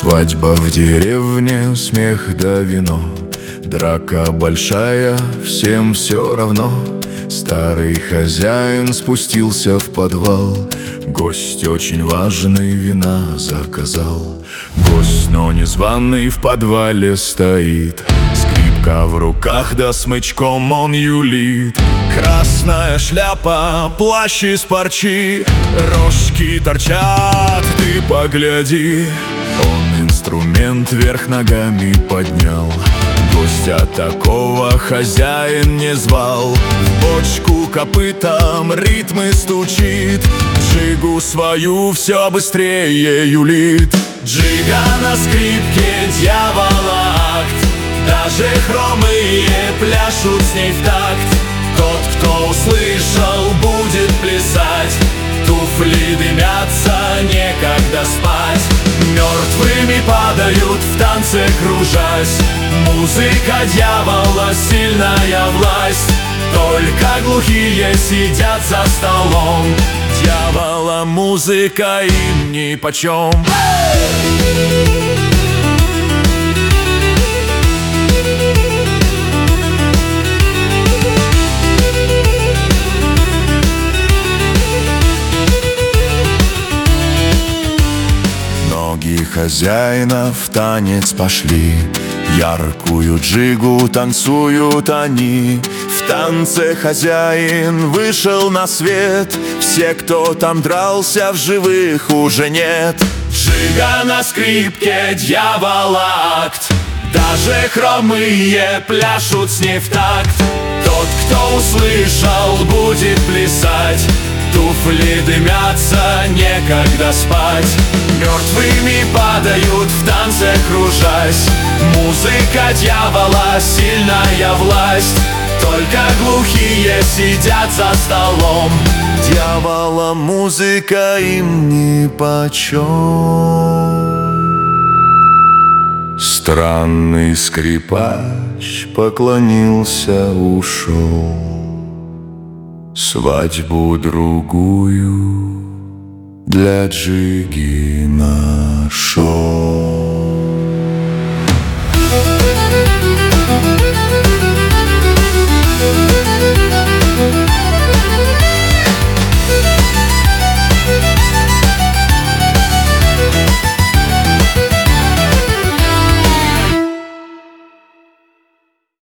Свадьба в деревне, смех да вино, драка большая, всем все равно. Старый хозяин спустился в подвал, гость очень важный вина заказал. Гость, но незваный, в подвале стоит, скрипка в руках, да смычком он юлит. Красная шляпа, плащ из парчи, рожки торчат, ты погляди. Он инструмент вверх ногами поднял, гостя такого хозяин не звал. В бочку копытом ритмы стучит, джигу свою все быстрее юлит. Джига на скрипке, дьявола акт, даже хромые пляшут с ней в такт. Тот, кто услышал, будет плясать, туфли дымятся, некогда спать. Мертвыми падают в танце кружась, музыка дьявола, сильная власть. Только глухие сидят за столом, дьявола музыка им нипочем. Ноги хозяина в танец пошли, яркую джигу танцуют они. В танце хозяин вышел на свет, все, кто там дрался, в живых уже нет. Джига на скрипке, дьявола акт, даже хромые пляшут с ней в такт. Тот, кто услышал, будет плясать, туфли дымятся, некогда спать. Мертвыми падают в танце кружась, музыка дьявола, сильная власть. Только глухие сидят за столом, дьявола музыка им нипочем. Странный скрипач поклонился, ушел, свадьбу другую для джиги нашел.